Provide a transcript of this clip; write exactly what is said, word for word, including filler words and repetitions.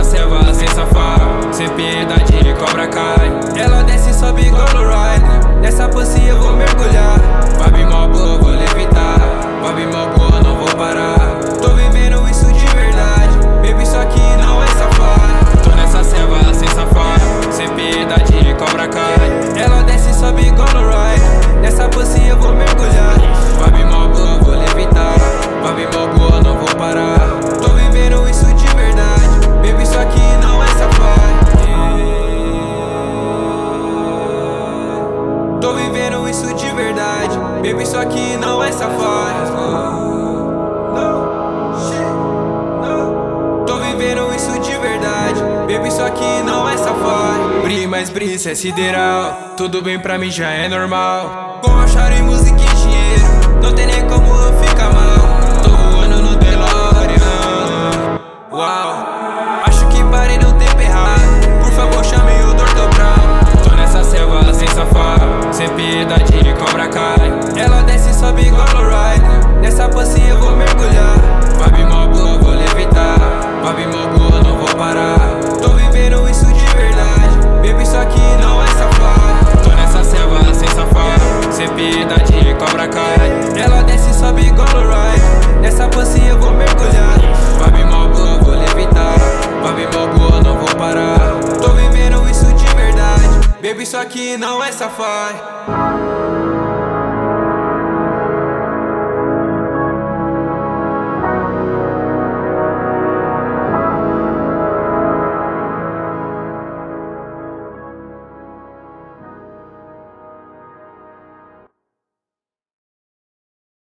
ceva sem safar, sem piedade cobra cai. Ela desce e sobe igual no ride. Nessa pussy eu vou mergulhar. Vibe mó boa, vou levitar. Vibe mó boa, não vou parar. Tô vivendo isso de verdade, baby, só que não é safado. Tô nessa ceva sem safar, sem piedade cobra cai. Ela desce e sobe igual no ride. Nessa pussy eu vou mergulhar. Vibe mó boa, vou levitar. Vibe mó boa, não vou parar. Tô vivendo isso de verdade, baby, só que não é safado. Tô vivendo isso de verdade, baby, só que não é safado. Tô vivendo isso de verdade, baby, só que não é safado. Bri, mas bri, cê é sideral. Tudo bem pra mim já é normal. Com a charo em música e dinheiro, não tem nem como eu ficar mal. Tô voando no DeLorean. Uau, acho que parei no tempo errado. Por favor, chame o doutor Brown. Tô nessa selva sem safar, sem piedade cobra cai. Ela desce e sobe igual no ride. Nessa pussy eu vou mergulhar. Vibe mó boa, vou levitar. Vibe mó boa, não vou parar. Tô vivendo isso de verdade, baby, só que não é safado. Tô nessa selva sem safar, sem piedade cobra cai. Ela desce e sobe igual no ride. Nessa pussy eu vou mergulhar. Vibe mó boa, vou levitar. Vibe mó boa, não vou parar. Tô vivendo isso de verdade, baby, só que não é safado.